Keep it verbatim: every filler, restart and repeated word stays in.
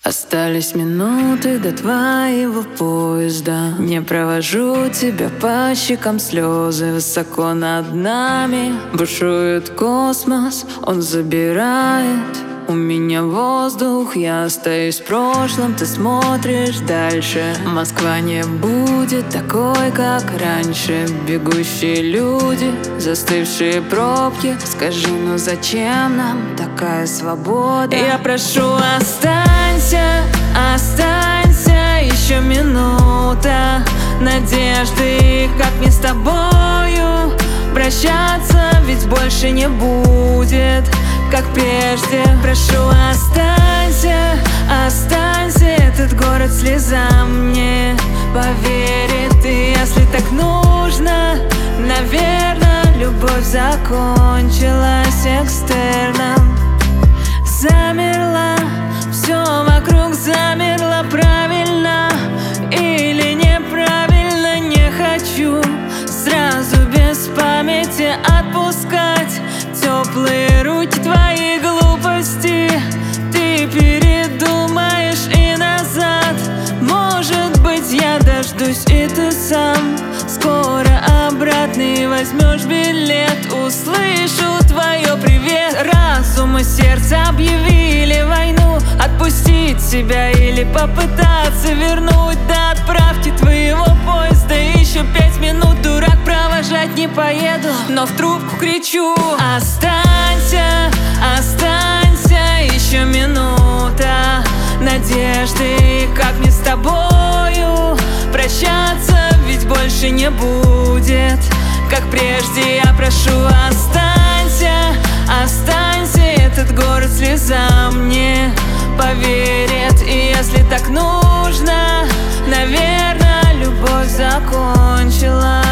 Остались минуты до твоего поезда. Не провожу тебя по щекам слезы. Высоко над нами бушует космос, он забирает у меня воздух. Я остаюсь в прошлом, ты смотришь дальше. Москва не будет такой, как раньше. Бегущие люди, застывшие пробки. Скажи, ну зачем нам такая свобода? Я прошу, останься, останься еще минута надежды, как мне с тобою прощаться, ведь больше не будет как прежде. Прошу, останься, останься, этот город слезам мне поверит. И если так нужно, наверное, любовь закончилась экстерном. Замерла, все вокруг замерло, правильно или неправильно. Не хочу сразу без памяти отпускать теплые руки твои глупости. Ты передумаешь и назад. Может быть, я дождусь, и ты сам скоро обратный возьмешь билет. Услышу твое привет. Разум и сердце объявили войну. Отпустить себя или попытаться вернуть до отправки твоего поезда. Еще пять минут, дурак, провожать не поеду, но в трубку кричу: останься, останься еще минута надежды, как мне с тобою прощаться, ведь больше не будет как прежде. Я прошу, останься, останься, этот город слезам мне поверит. И если так нужно, наверное, любовь закончилась.